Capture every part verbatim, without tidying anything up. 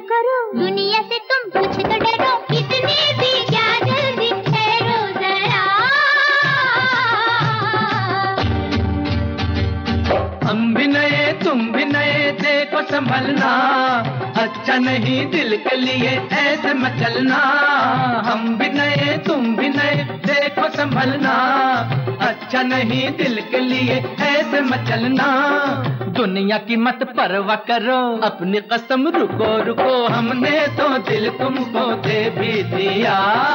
करो, दुनिया से तुम कुछ तो डरो, इतनी भी क्या जल्दी ठहरो जरा। हम भी नए तुम भी नए, देखो संभलना, अच्छा नहीं दिल के लिए ऐसे मत चलना। हम भी नए तुम भी नए, देखो संभलना, अच्छा नहीं दिल के लिए ऐसे मत चलना। दुनिया की मत परवाह करो, अपनी कसम रुको रुको, हमने तो दिल तुमको दे भी दिया।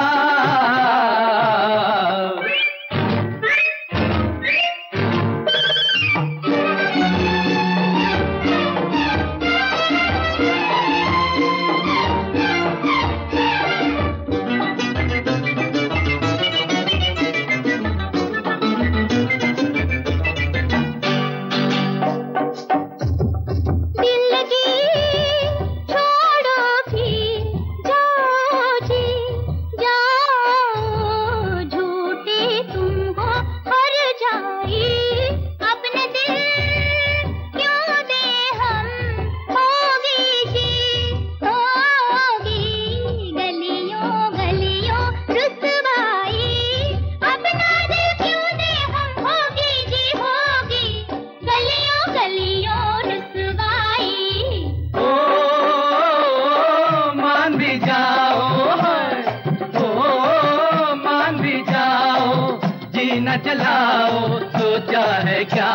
न जलाओ सोचा है क्या,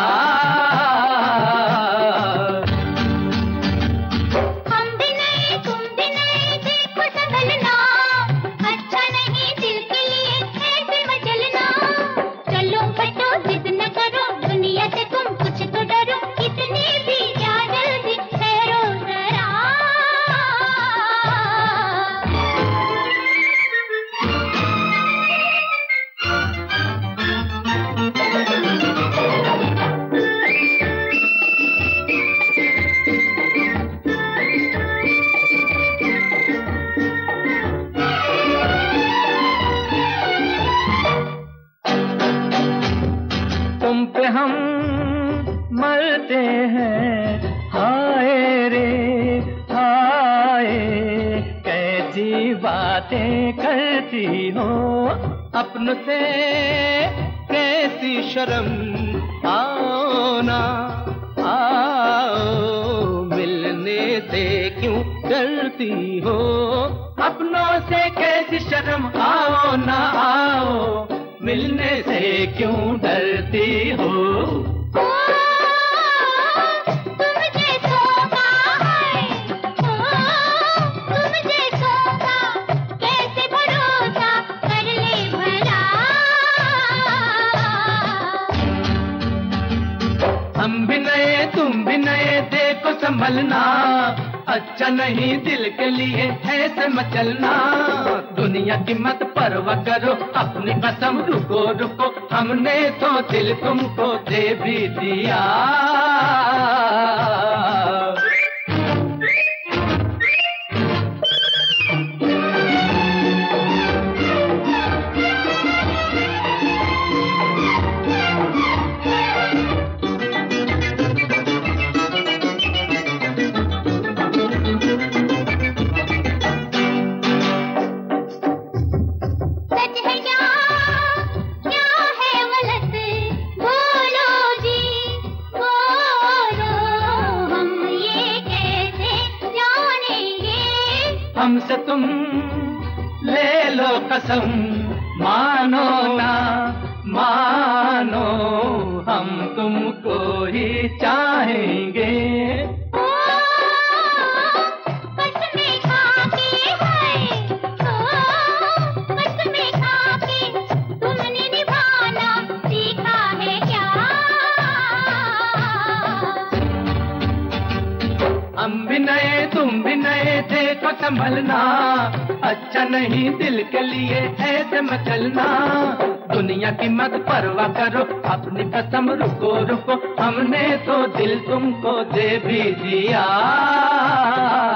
हम भी नए तुम भी नए, देखो संभलना, अच्छा नहीं दिल के लिए ऐसे मत चलना। चलो हटो जिद न करो, दुनिया से तुम कुछ तो डरो, इतनी भी क्या जल्दी ठहरो जरा। तुम पे हम मरते हैं, हाय रे हाय, कैसी बातें करती हो, अपनों से कैसी शर्म, आओ ना आओ, मिलने से क्यों डरती हो, अपनों से कैसी शर्म, आओ ना आओ, मिलने से क्यों डरती हो। ओ, तुम जैसों का है, ओ, तुम जैसों का कैसे भरोसा कर ले भला। हम भी नए तुम भी नए, देखो संभलना, अच्छा नहीं दिल के लिए ऐसे मत चलना। दुनिया की मत परवाह करो, अपनी कसम रुको रुको, हमने तो दिल तुमको दे भी दिया। हमसे तुम ले लो कसम, मानो ना मानो, हम तुमको ही चाहेंगे। ओ, कसमें खाके है, ओ, कसमें खाके तुमने निभाना सीखा है क्या। हम भी नए तुम भी नए, देखो संभलना, अच्छा नहीं दिल के लिए ऐसे मत चलना। दुनिया की मत परवाह करो, अपनी कसम रुको रुको, हमने तो दिल तुमको दे भी दिया।